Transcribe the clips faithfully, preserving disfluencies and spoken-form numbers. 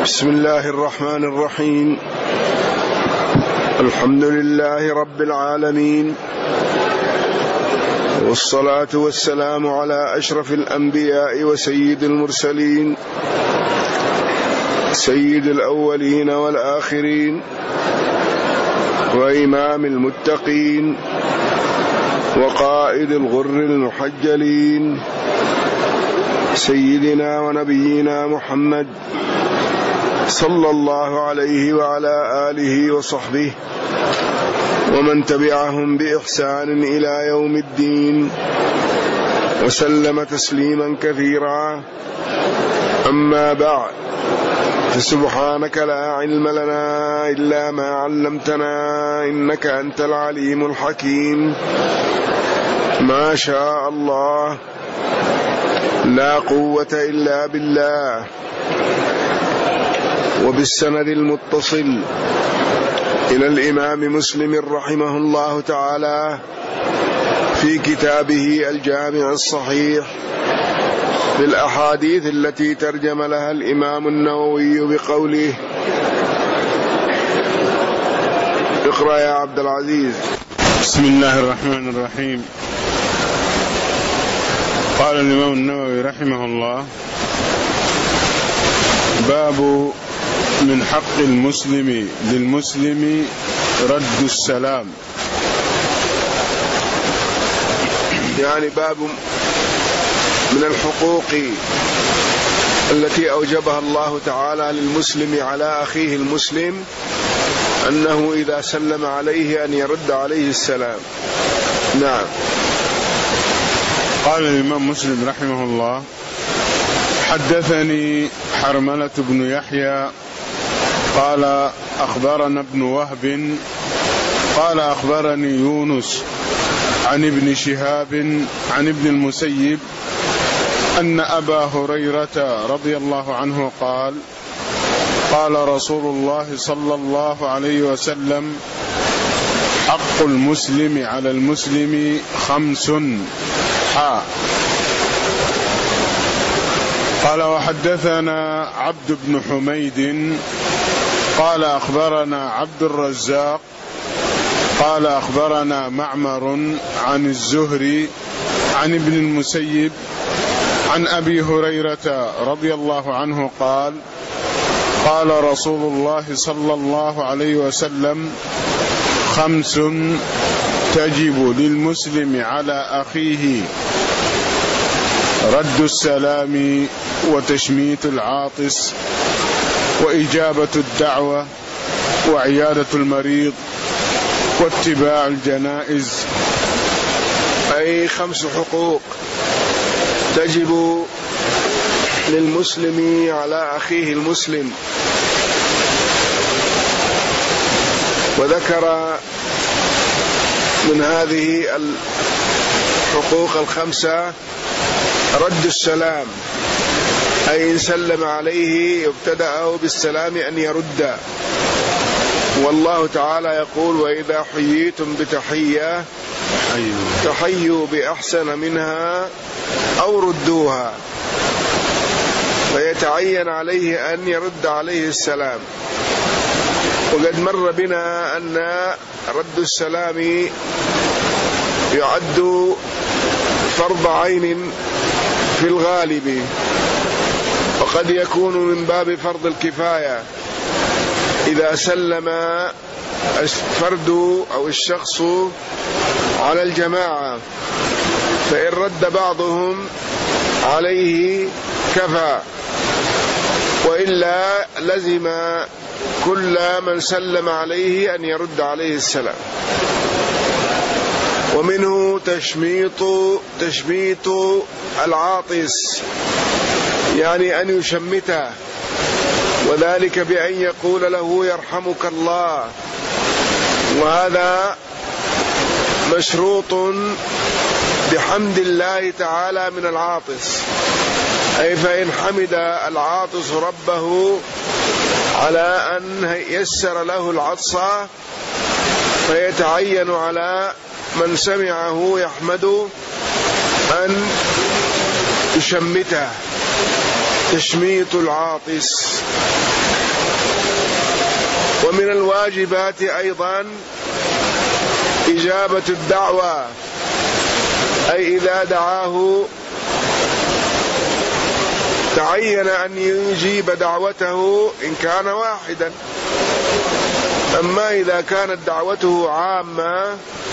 بسم الله الرحمن الرحيم. الحمد لله رب العالمين، والصلاة والسلام على أشرف الأنبياء وسيد المرسلين، سيد الأولين والآخرين، وإمام المتقين، وقائد الغر المحجلين، سيدنا ونبينا محمد صلى الله عليه وعلى آله وصحبه ومن تبعهم بإحسان إلى يوم الدين، وسلم تسليما كثيرا. أما بعد، فسبحانك لا علم لنا إلا ما علمتنا إنك أنت العليم الحكيم. ما شاء الله، لا قوة إلا بالله. وبالسند المتصل إلى الإمام مسلم رحمه الله تعالى في كتابه الجامع الصحيح بالأحاديث التي ترجم لها الإمام النووي بقوله: اقرأ يا عبد العزيز. بسم الله الرحمن الرحيم. قال الإمام النووي رحمه الله: باب من حق المسلم للمسلم رد السلام. يعني باب من الحقوق التي أوجبها الله تعالى للمسلم على أخيه المسلم، أنه إذا سلم عليه أن يرد عليه السلام. نعم. قال الإمام مسلم رحمه الله: حدثني حرملة بن يحيى قال أخبرنا ابن وهب قال أخبرني يونس عن ابن شهاب عن ابن المسيب أن أبا هريرة رضي الله عنه قال: قال رسول الله صلى الله عليه وسلم: حق المسلم على المسلم خمس. حا قال: وحدثنا عبد بن حميد قال أخبرنا عبد الرزاق قال أخبرنا معمر عن الزهري عن ابن المسيب عن أبي هريرة رضي الله عنه قال: قال رسول الله صلى الله عليه وسلم: خمس تجب للمسلم على أخيه: رد السلام، وتشميت العاطس، وإجابة الدعوة، وعيادة المريض، واتباع الجنائز. أي خمس حقوق تجب للمسلم على أخيه المسلم. وذكر من هذه الحقوق الخمسة رد السلام، أي إن سلم عليه يبتدأ بالسلام أن يرد. والله تعالى يقول: وإذا حييتم بتحية تحيوا بأحسن منها أو ردوها. فيتعين عليه أن يرد عليه السلام. وقد مر بنا أن رد السلام يعد فرض عين في الغالب، وقد يكون من باب فرض الكفاية إذا سلم الفرد أو الشخص على الجماعة، فإن رد بعضهم عليه كفى، وإلا لزم كل من سلم عليه أن يرد عليه السلام. ومنه تشميط تشميت العاطس، يعني أن يشمته، وذلك بأن يقول له: يرحمك الله. وهذا مشروط بحمد الله تعالى من العاطس، أي فإن حمد العاطس ربه على أن يسر له العطس، فيتعين على من سمعه يحمد أن يشمته. تشميت العاطس. ومن الواجبات أيضا إجابة الدعوة، أي إذا دعاه تعين أن يجيب دعوته إن كان واحدا. أما إذا كانت دعوته عامة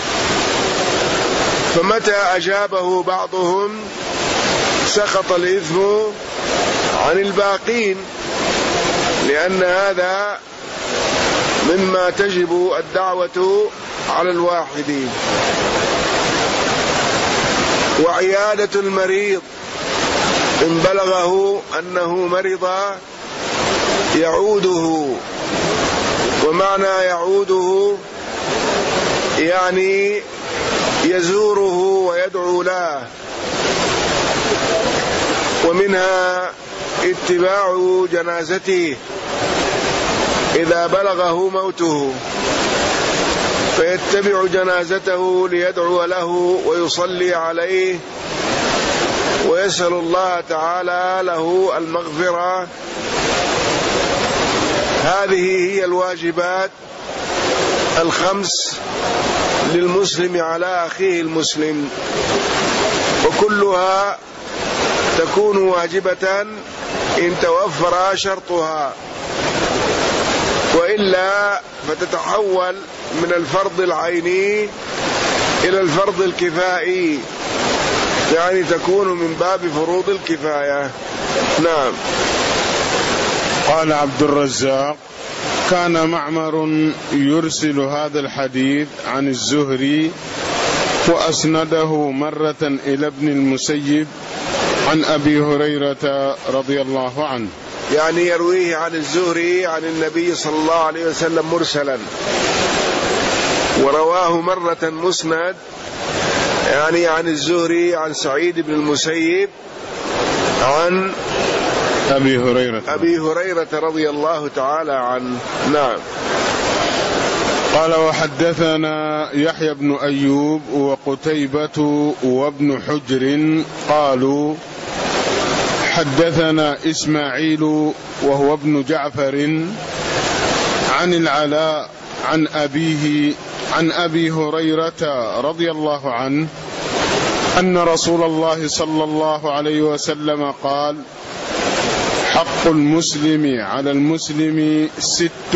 فمتى أجابه بعضهم سقط الإثم عن الباقين، لأن هذا مما تجب الدعوة على الواحد. وعيادة المريض إن بلغه أنه مرض يعوده. ومعنى يعوده يعني يزوره ويدعو له. ومنها اتباع جنازته إذا بلغه موته، فيتبع جنازته ليدعو له ويصلي عليه ويسأل الله تعالى له المغفرة. هذه هي الواجبات الخمس للمسلم على أخيه المسلم، وكلها تكون واجبة إن توفر شرطها، وإلا فتتحول من الفرض العيني إلى الفرض الكفائي، يعني تكون من باب فروض الكفاية. نعم. قال عبد الرزاق: كان معمر يرسل هذا الحديث عن الزهري وأسنده مرة إلى ابن المسيب عن أبي هريرة رضي الله عنه، يعني يرويه عن الزهري عن النبي صلى الله عليه وسلم مرسلا، ورواه مرة مسند يعني عن الزهري عن سعيد بن المسيب عن أبي هريرة أبي هريرة رضي الله تعالى عنه. نعم. قال: وحدثنا يحيى بن أيوب وقتيبة وابن حجر قالوا: حدثنا إسماعيل وهو ابن جعفر عن العلاء عن أبيه عن أبي هريرة رضي الله عنه أن رسول الله صلى الله عليه وسلم قال: حق المسلم على المسلم ست.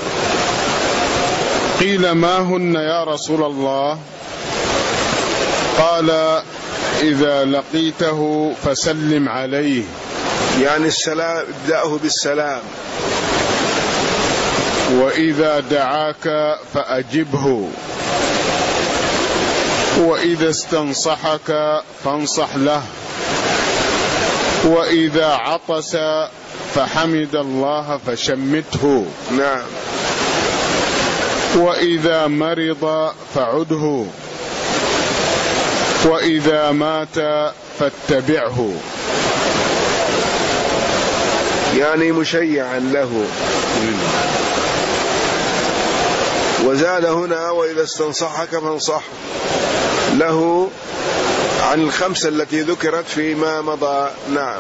قيل: ما هن يا رسول الله؟ قال: إذا لقيته فسلم عليه، يعني السلام، ابدأه بالسلام. وإذا دعاك فأجبه، وإذا استنصحك فانصح له، وإذا عطس فحمد الله فشمته. نعم. وإذا مرض فعده، وإذا مات فاتبعه، يعني مشيعا له. وزاد هنا: وإذا استنصحك فانصح له، عن الخمسة التي ذكرت فيما مضى. نعم.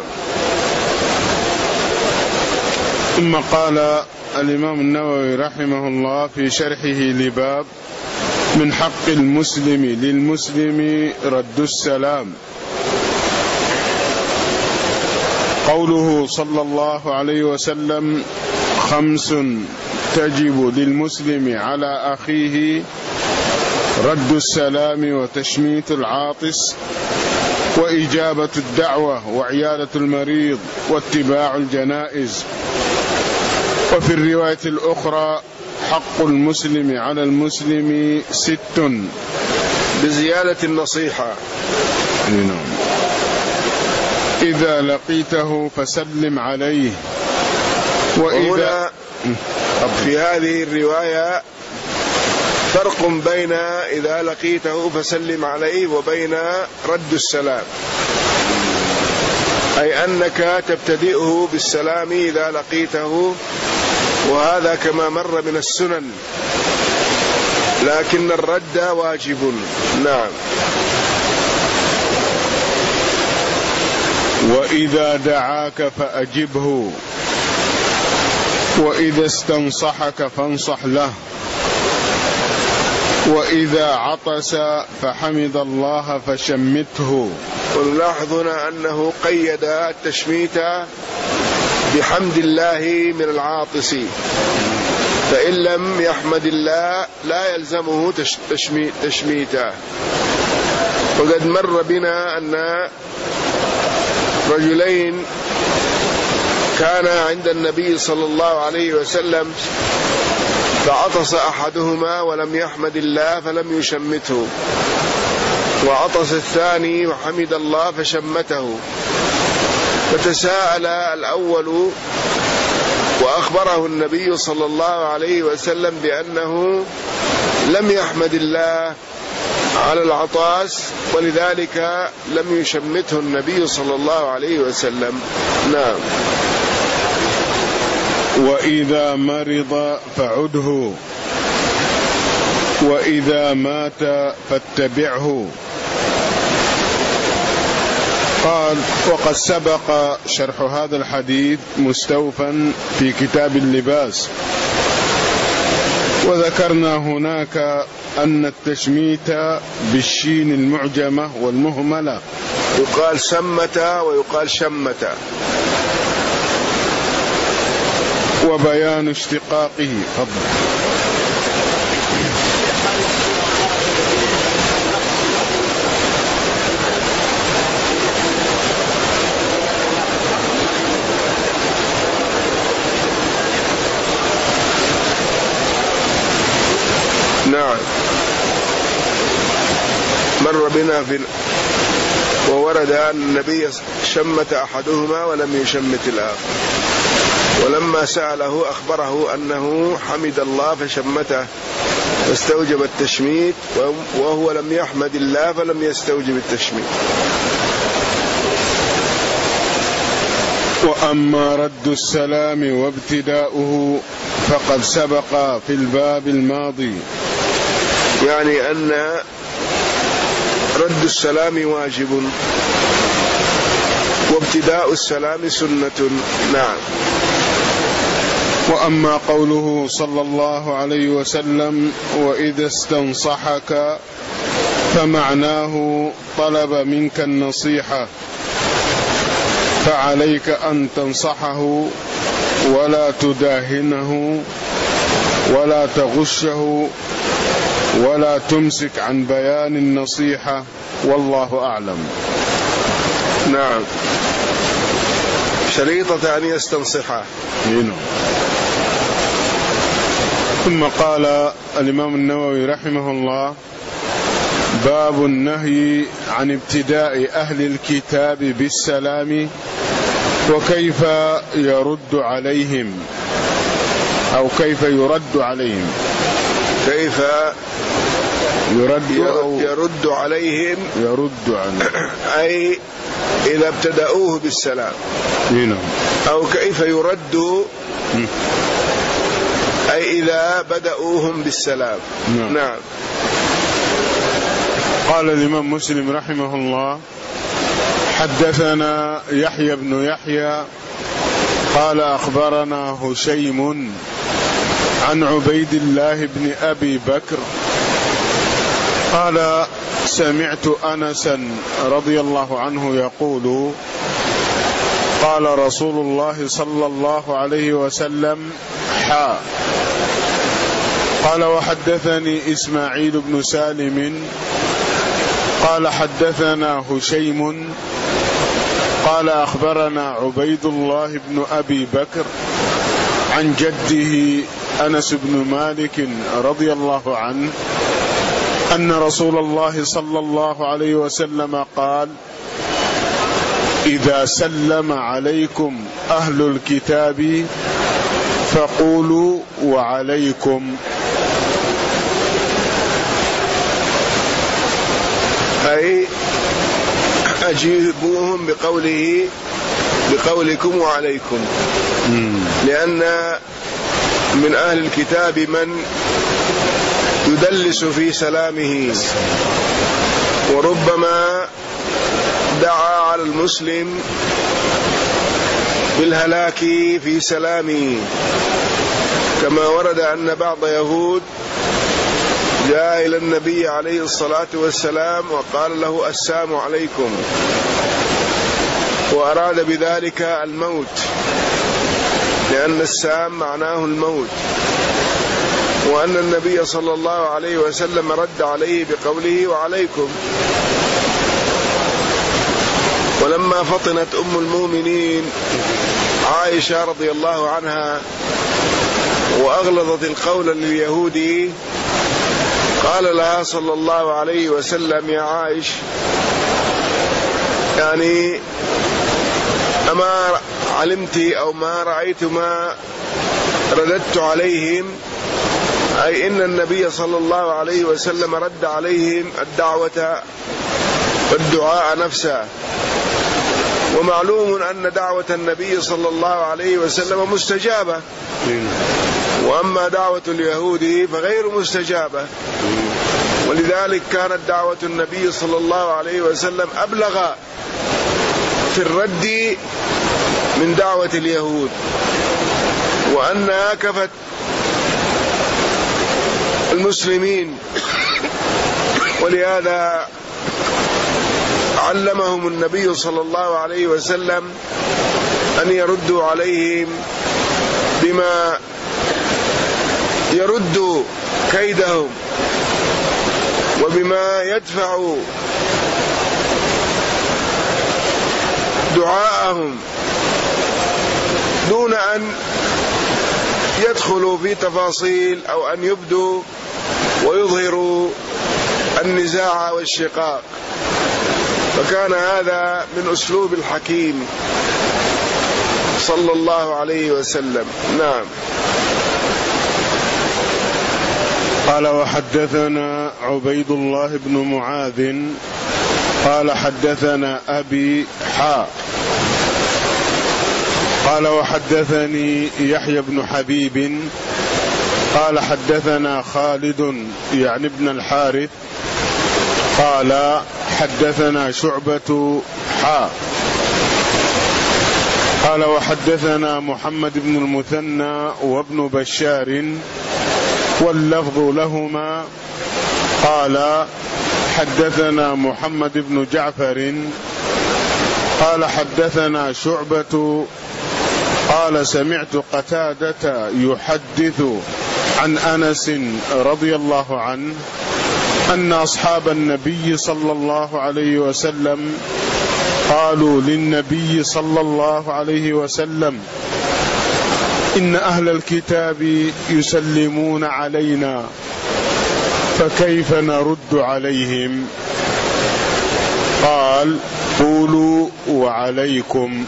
ثم قال الإمام النووي رحمه الله في شرحه لباب من حق المسلم للمسلم رد السلام: قوله صلى الله عليه وسلم: خمس تجب للمسلم على أخيه: رد السلام، وتشميت العاطس، وإجابة الدعوة، وعيادة المريض، واتباع الجنائز. وفي الرواية الأخرى: حق المسلم على المسلم ست، بزيادة النصيحة. إذا لقيته فسلم عليه. وإذا في هذه الرواية فرق بين إذا لقيته فسلم عليه وبين رد السلام، أي أنك تبتدئه بالسلام إذا لقيته، وهذا كما مر من السنن، لكن الرد واجب. نعم. وإذا دعاك فأجبه وإذا استنصحك فانصح له وإذا عطس فحمد الله فشمته. ونلاحظنا أنه قيد التشميت بحمد الله من العاطس، فإن لم يحمد الله لا يلزمه تشميتا. وقد مر بنا أن رجلين كان عند النبي صلى الله عليه وسلم فعطس أحدهما ولم يحمد الله فلم يشمته، وعطس الثاني وحمد الله فشمته، فتساءل الأول وأخبره النبي صلى الله عليه وسلم بأنه لم يحمد الله على العطاس ولذلك لم يشمته النبي صلى الله عليه وسلم. نعم. وإذا مرض فعده وإذا مات فاتبعه. قال: وقد سبق شرح هذا الحديث مستوفا في كتاب اللباس، وذكرنا هناك أن التشميت بالشين المعجمة والمهملة يقال سمت ويقال شمت، وبيان اشتقاقه. فضل. نعم. مر بنا في وورد أن النبي شمت أحدهما ولم يشمت الآخر، ولما سأله أخبره أنه حمد الله فشمته فاستوجب التشميت، وهو لم يحمد الله فلم يستوجب التشميت. وأما رد السلام وابتداؤه فقد سبق في الباب الماضي، يعني أن رد السلام واجب وابتداء السلام سنة. نعم. وأما قوله صلى الله عليه وسلم: وإذا استنصحك، فمعناه طلب منك النصيحة، فعليك أن تنصحه ولا تداهنه ولا تغشه ولا تمسك عن بيان النصيحة، والله أعلم. نعم. شريطة أن يستنصحه. ثم قال الإمام النووي رحمه الله: باب النهي عن ابتداء أهل الكتاب بالسلام وكيف يرد عليهم، أو كيف يرد عليهم. كيف يرد يرد عليهم يرد عليهم أي إذا ابتدأوه بالسلام، أو كيف يرد أي إذا بدأوهم بالسلام. نعم. نعم. قال الإمام مسلم رحمه الله: حدثنا يحيى بن يحيى قال أخبرنا هشيم عن عبيد الله بن أبي بكر قال: سمعت أنسا رضي الله عنه يقول: قال رسول الله صلى الله عليه وسلم: حا. قال: وحدثني إسماعيل بن سالم قال: حدثنا هشيم قال: أخبرنا عبيد الله بن أبي بكر عن جده أنس بن مالك رضي الله عنه أن رسول الله صلى الله عليه وسلم قال: إذا سلم عليكم أهل الكتاب فقولوا وعليكم. أي أجيبوهم بقوله بقولكم وعليكم، لأن من أهل الكتاب من يدلس في سلامه وربما دعا على المسلم بالهلاك في سلامه، كما ورد أن بعض يهود جاء إلى النبي عليه الصلاة والسلام وقال له السلام عليكم، وأراد بذلك الموت، لأن السام معناه الموت، وأن النبي صلى الله عليه وسلم رد عليه بقوله وعليكم. ولما فطنت أم المؤمنين عائشة رضي الله عنها وأغلظت القول لليهودي، قال لها صلى الله عليه وسلم يا عائش، يعني أما علمت أو ما رأيت ما رددت عليهم، أي إن النبي صلى الله عليه وسلم رد عليهم الدعوة والدعاء نفسه، ومعلوم أن دعوة النبي صلى الله عليه وسلم مستجابة، وأما دعوة اليهود فغير مستجابة، ولذلك كانت دعوة النبي صلى الله عليه وسلم أبلغ في الرد من دعوة اليهود، وأنها كفت المسلمين، ولهذا علمهم النبي صلى الله عليه وسلم أن يردوا عليهم بما يرد كيدهم وبما يدفع دعاءهم، دون أن يدخلوا في تفاصيل أو أن يبدوا ويظهروا النزاع والشقاق. فكان هذا من أسلوب الحكيم صلى الله عليه وسلم. نعم. قال وحدثنا عبيد الله بن معاذ قال حدثنا أبي حاء قال وحدثني يحيى بن حبيب قال حدثنا خالد يعني ابن الحارث قال حدثنا شعبة حاء قال وحدثنا محمد بن المثنى وابن بشار واللفظ لهما قال حدثنا محمد بن جعفر قال حدثنا شعبة قال سمعت قتادة يحدث عن أنس رضي الله عنه أن أصحاب النبي صلى الله عليه وسلم قالوا للنبي صلى الله عليه وسلم إن أهل الكتاب يسلمون علينا فكيف نرد عليهم؟ قال قولوا وعليكم،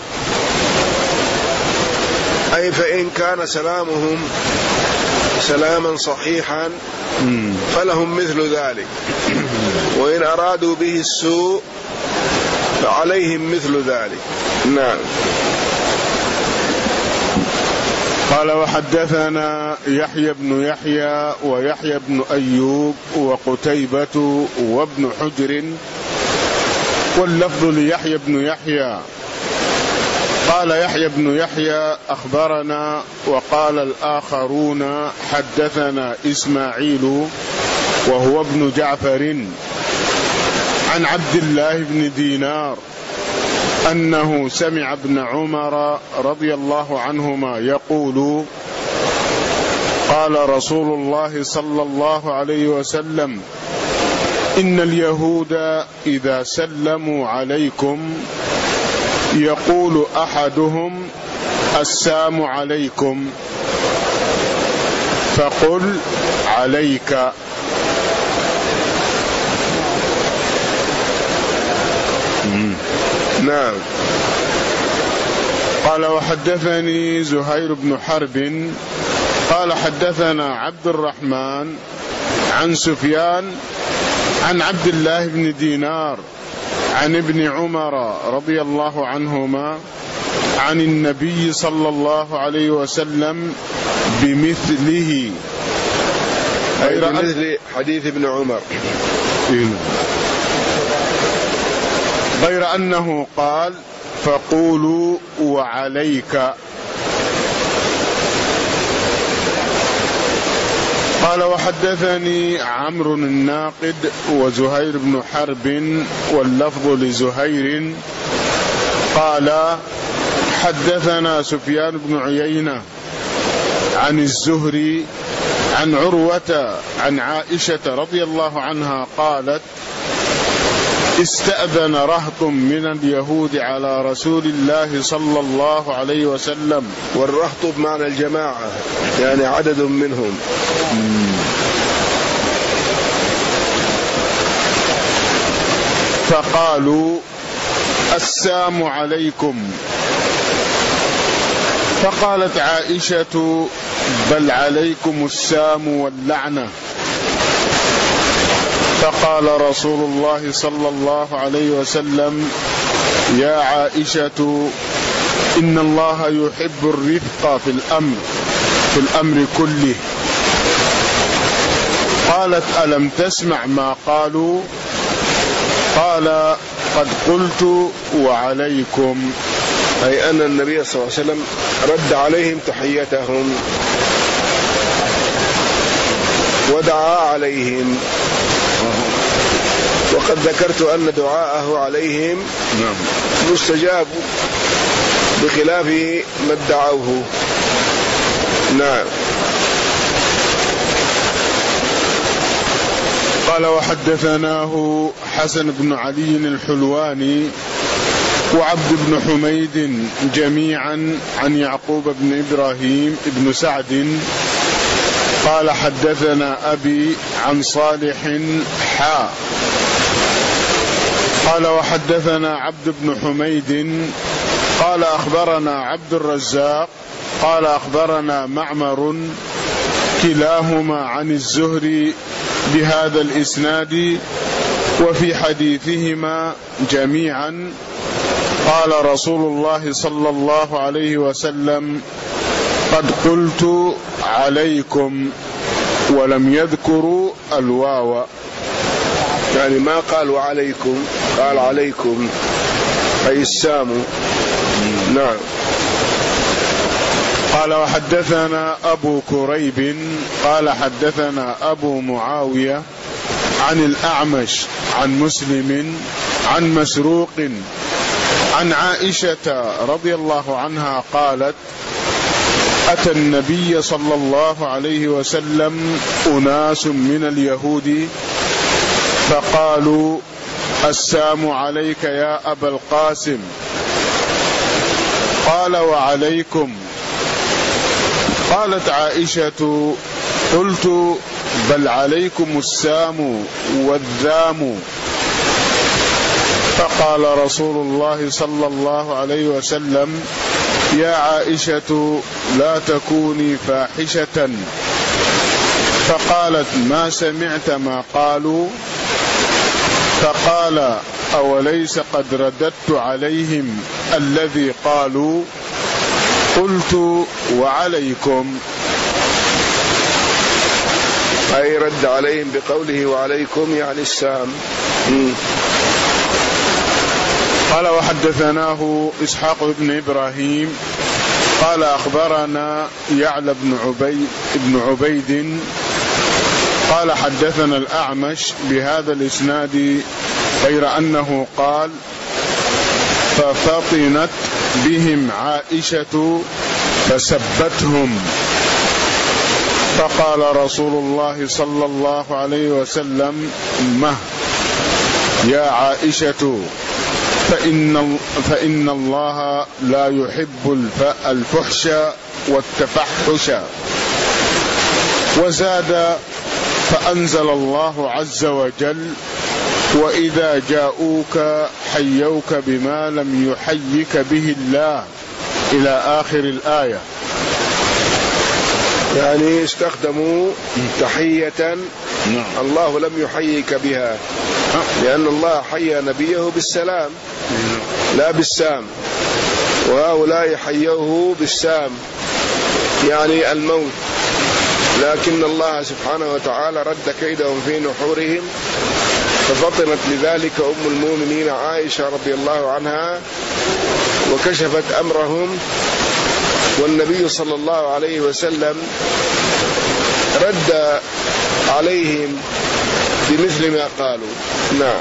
أي فإن كان سلامهم سلاما صحيحا فلهم مثل ذلك، وإن أرادوا به السوء فعليهم مثل ذلك. نعم. قال وحدثنا يحيى بن يحيى ويحيى بن أيوب وقتيبة وابن حجر واللفظ ليحيى بن يحيى قال يحيى بن يحيى أخبرنا وقال الآخرون حدثنا إسماعيل وهو ابن جعفر عن عبد الله بن دينار أنه سمع ابن عمر رضي الله عنهما يقول قال رسول الله صلى الله عليه وسلم إن اليهود إذا سلموا عليكم يقول أحدهم السلام عليكم فقل عليك. نعم. قال وحدثني زهير بن حرب قال حدثنا عبد الرحمن عن سفيان عن عبد الله بن دينار عن ابن عمر رضي الله عنهما عن النبي صلى الله عليه وسلم بمثله، أي بمثل حديث ابن عمر. غير أنه قال فقولوا وعليك. قال وحدثني عمرو الناقد وزهير بن حرب واللفظ لزهير قال حدثنا سفيان بن عيينة عن الزهري عن عروة عن عائشة رضي الله عنها قالت استأذن رهط من اليهود على رسول الله صلى الله عليه وسلم. والرهط بمعنى الجماعة، يعني عدد منهم. فقالوا السام عليكم. فقالت عائشة بل عليكم السام واللعنة. فقال رسول الله صلى الله عليه وسلم يا عائشة إن الله يحب الرفق في الأمر في الأمر كله. قالت ألم تسمع ما قالوا؟ قال قد قلت وعليكم، أي أن النبي صلى الله عليه وسلم رد عليهم تحيتهم ودعا عليهم. وقد ذكرت أن دعاءه عليهم مستجاب بخلاف ما ادعوه. نعم. قال وحدثناه حسن بن علي الحلواني وعبد بن حميد جميعا عن يعقوب بن إبراهيم بن سعد قال حدثنا أبي عن صالح حا. قال وحدثنا عبد بن حميد قال أخبرنا عبد الرزاق قال أخبرنا معمر كلاهما عن الزهري بهذا الإسناد وفي حديثهما جميعا قال رسول الله صلى الله عليه وسلم قد قلت عليكم ولم يذكروا الواو، يعني ما قال وعليكم، قال عليكم أي السام. نعم. قال وحدثنا أبو كريب قال حدثنا أبو معاوية عن الأعمش عن مسلم عن مسروق عن عائشة رضي الله عنها قالت أتى النبي صلى الله عليه وسلم أناس من اليهود فقالوا السام عليك يا أبا القاسم. قال وعليكم. قالت عائشة قلت بل عليكم السام والذام. فقال رسول الله صلى الله عليه وسلم يا عائشة لا تكوني فاحشة. فقالت ما سمعت ما قالوا؟ فقال أوليس قد رددت عليهم الذي قالوا؟ قلت وعليكم، أي رد عليهم بقوله وعليكم يعني السام. قال وحدثناه إسحاق بن إبراهيم قال أخبرنا يعلى بن عبيد, بن عبيد قال حدثنا الأعمش بهذا الإسناد غير أنه قال ففطنت بهم عائشة فسبتهم. فقال رسول الله صلى الله عليه وسلم مه يا عائشة فإن, فإن الله لا يحب الفحش والتفحش. وزاد فأنزل الله عز وجل وإذا جاءوك حيوك بما لم يحيك به الله إلى آخر الآية. يعني استخدموا تحية الله لم يحييك بها، لأن الله حيى نبيه بالسلام لا بالسام، وهؤلاء حيوه بالسام يعني الموت، لكن الله سبحانه وتعالى رد كيدهم في نحورهم ففطنت لذلك أم المؤمنين عائشة رضي الله عنها وكشفت أمرهم، والنبي صلى الله عليه وسلم رد عليهم بمثل ما قالوا. نعم.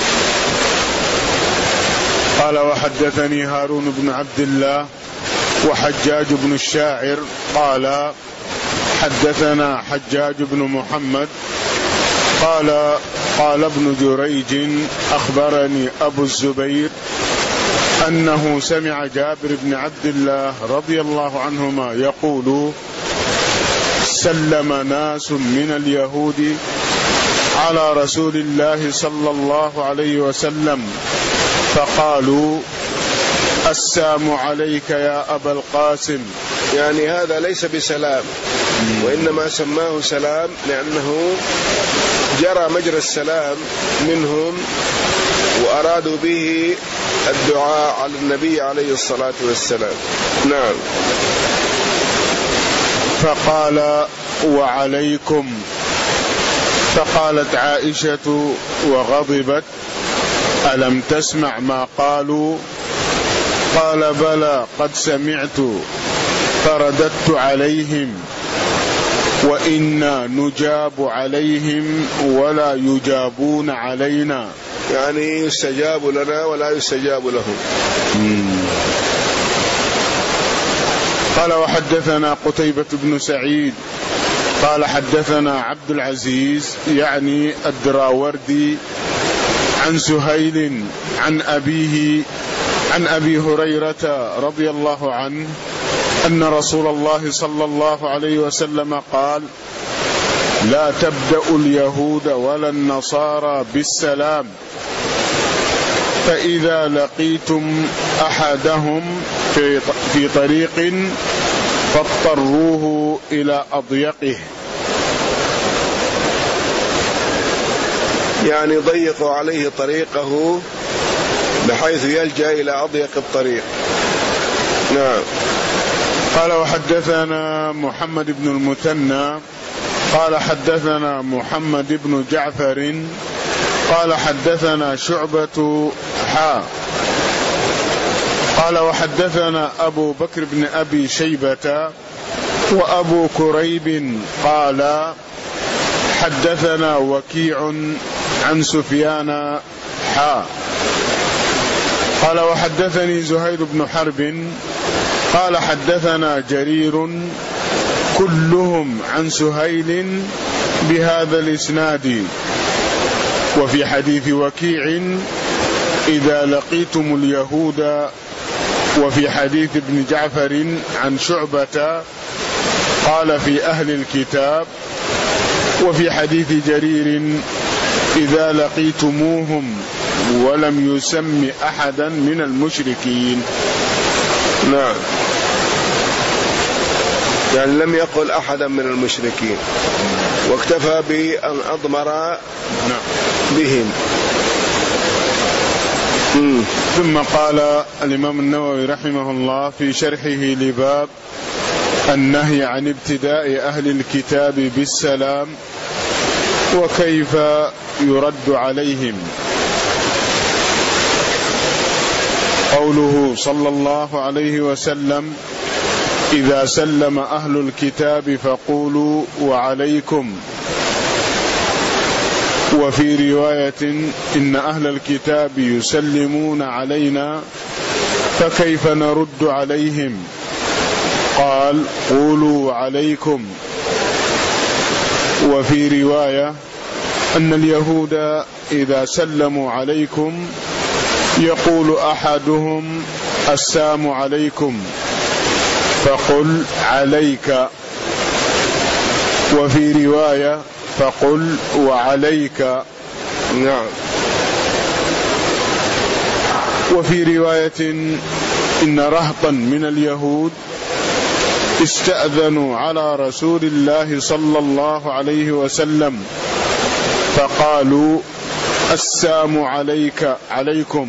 قال: وحدثني هارون بن عبد الله وحجاج بن الشاعر قال: حدثنا حجاج بن محمد قال: قال ابن جريج: أخبرني أبو الزبير أنه سمع جابر بن عبد الله رضي الله عنهما يقول: سلم ناس من اليهود على رسول الله صلى الله عليه وسلم فقالوا: السلام عليك يا أبا القاسم. يعني هذا ليس بسلام، وإنما سماه سلام لأنه جرى مجرى السلام منهم، وأرادوا به الدعاء على النبي عليه الصلاة والسلام. نعم. فقال: وعليكم. فقالت عائشة وغضبت: ألم تسمع ما قالوا؟ قال: بلى قد سمعت، فرددت عليهم، وإنا نجاب عليهم ولا يجابون علينا. يعني يستجاب لنا ولا يستجاب لهم. قال: وحدثنا قتيبة بن سعيد قال: حدثنا عبد العزيز يعني الدراوردي عن سهيل عن أبيه عن أبي هريرة رضي الله عنه أن رسول الله صلى الله عليه وسلم قال: لا تبدأ اليهود ولا النصارى بالسلام، فإذا لقيتم أحدهم في طريق فاضطروه إلى أضيقه. يعني ضيقوا عليه طريقه بحيث يلجأ إلى أضيق الطريق. نعم. قال: وحدثنا محمد بن المثنى قال: حدثنا محمد بن جعفر قال: حدثنا شعبة حا قال: وحدثنا أبو بكر بن أبي شيبة وأبو كريب قال: حدثنا وكيع عن سفيان حا قال: وحدثني زهير بن حرب قال: حدثنا جرير كلهم عن سهيل بهذا الإسناد. وفي حديث وكيع: إذا لقيتم اليهود. وفي حديث ابن جعفر عن شعبة قال: في أهل الكتاب. وفي حديث جرير: إذا لقيتموهم، ولم يسم أحدا من المشركين. نعم. يعني لم يقل أحدا من المشركين، واكتفى بأن أضمر بهم. مم. ثم قال الإمام النووي رحمه الله في شرحه لباب النهي عن ابتداء أهل الكتاب بالسلام وكيف يرد عليهم. قوله صلى الله عليه وسلم: إذا سلم أهل الكتاب فقولوا وعليكم. وفي رواية: إن أهل الكتاب يسلمون علينا فكيف نرد عليهم؟ قال: قولوا عليكم. وفي رواية: أن اليهود إذا سلموا عليكم يقول أحدهم: السلام عليكم، فقل عليك. وفي رواية: فقل وعليك. نعم. وفي رواية: إن رهطا من اليهود استأذنوا على رسول الله صلى الله عليه وسلم فقالوا: السلام عليك عليكم.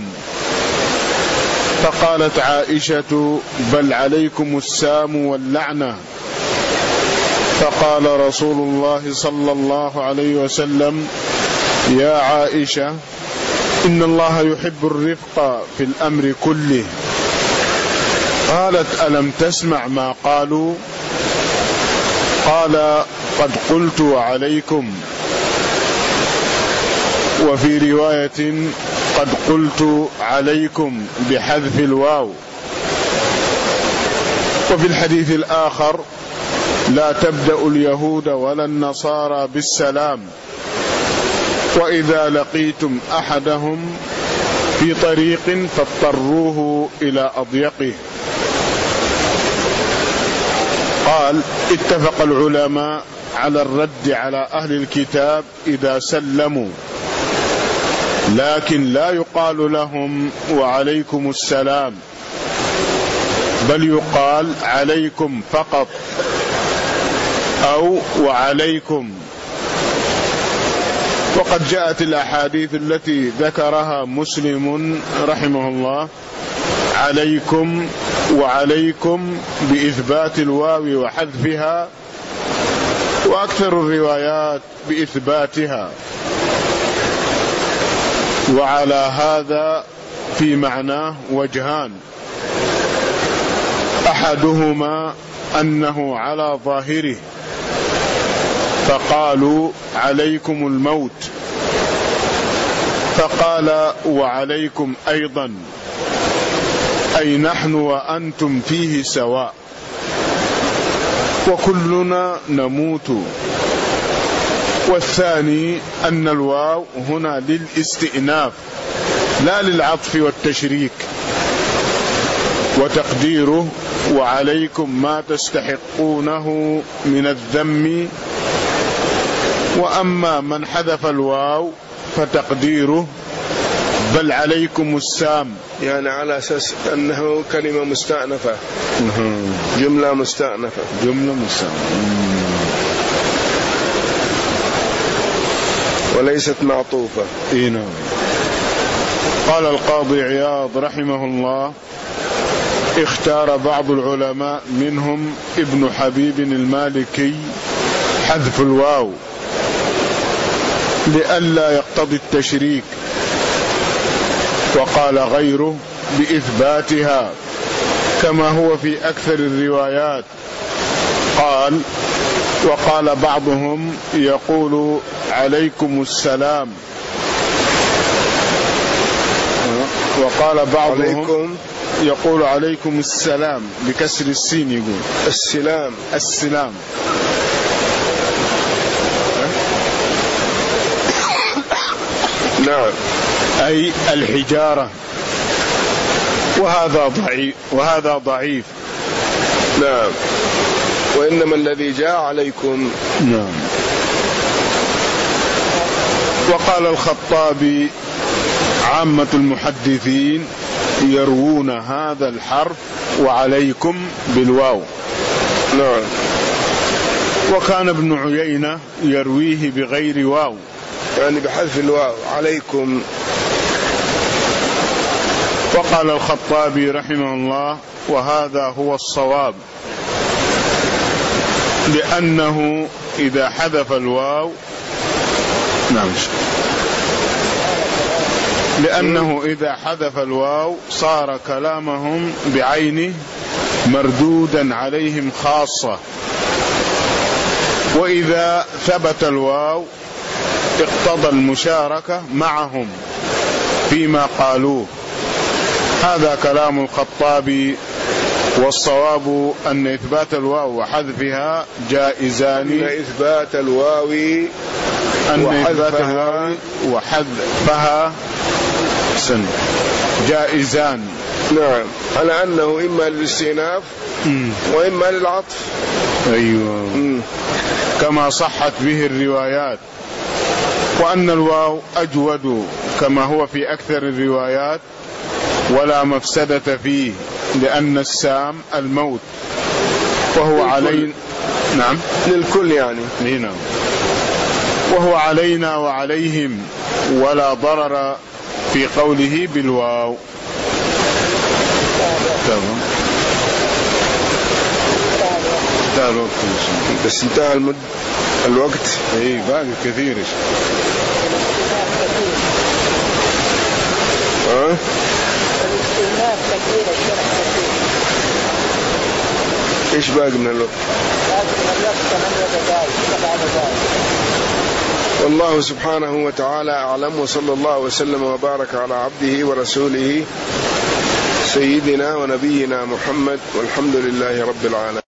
فقالت عائشة: بل عليكم السام واللعنة. فقال رسول الله صلى الله عليه وسلم: يا عائشة إن الله يحب الرفق في الأمر كله. قالت ألم تسمع ما قالوا؟ قال قد قلت وعليكم، وفي رواية قد قلت عليكم بحذف الواو. وفي الحديث الآخر لا تبدأ اليهود ولا النصارى بالسلام، وإذا لقيتم أحدهم في طريق فاضطروه إلى أضيقه. قال اتفق العلماء على الرد على أهل الكتاب إذا سلموا، لكن لا يقال لهم وعليكم السلام، بل يقال عليكم فقط أو وعليكم. وقد جاءت الأحاديث التي ذكرها مسلم رحمه الله عليكم وعليكم بإثبات الواو وحذفها، وأكثر الروايات بإثباتها. وعلى هذا في معناه وجهان، أحدهما أنه على ظاهره، فقالوا عليكم الموت، فقال وعليكم أيضا، أي نحن وأنتم فيه سواء، وكلنا نموت. والثاني أن الواو هنا للاستئناف لا للعطف والتشريك، وتقديره وعليكم ما تستحقونه من الذم. وأما من حذف الواو فتقديره بل عليكم السام، يعني على أساس أنه كلمة مستأنفة، جملة مستأنفة، جملة مستأنفة وليست معطوفة. إينا. قال القاضي عياض رحمه الله اختار بعض العلماء منهم ابن حبيب المالكي حذف الواو لئلا يقتضي التشريك، وقال غيره بإثباتها كما هو في أكثر الروايات. قال وقال بعضهم يقول عليكم السلام، وقال بعضهم عليكم يقول عليكم السلام بكسر السين، يقول السلام السلام. نعم، أي الحجارة، وهذا ضعيف وهذا ضعيف. نعم، وإنما الذي جاء عليكم. نعم. وقال الخطابي عامة المحدثين يروون هذا الحرف وعليكم بالواو. نعم. وكان ابن عيينة يرويه بغير واو، يعني بحذف الواو عليكم. وقال الخطابي رحمه الله وهذا هو الصواب، لأنه إذا حذف الواو نعم لأنه إذا حذف الواو صار كلامهم بعينه مردودا عليهم خاصة، وإذا ثبت الواو اقتضى المشاركة معهم فيما قالوه. هذا كلام الخطابي، والصواب أن إثبات الواو وحذفها جائزان. أن إثبات الواو أن إثبات الواو وحذفها سن جائزان. نعم، على أنه إما للاستئناف وإما للعطف. أيوة. مم. كما صحت به الروايات. وأن الواو أجود كما هو في أكثر الروايات، ولا مفسدة فيه، لأن السام الموت، وهو علينا. نعم، للكل يعني. نعم. وهو علينا وعليهم، ولا ضرر في قوله بالواو. تمام. انتهى الوقت بس انتهى المد... الوقت. اي باقي كثير. أه؟ الاستئناف تكبير الشرع تكبير. إيش باقي من الوقت؟ باقي من الوقت ثمانية دقائق سبع دقائق. والله سبحانه وتعالى أعلم، وصلى الله وسلم وبارك على عبده ورسوله سيدنا ونبينا محمد، والحمد لله رب العالمين.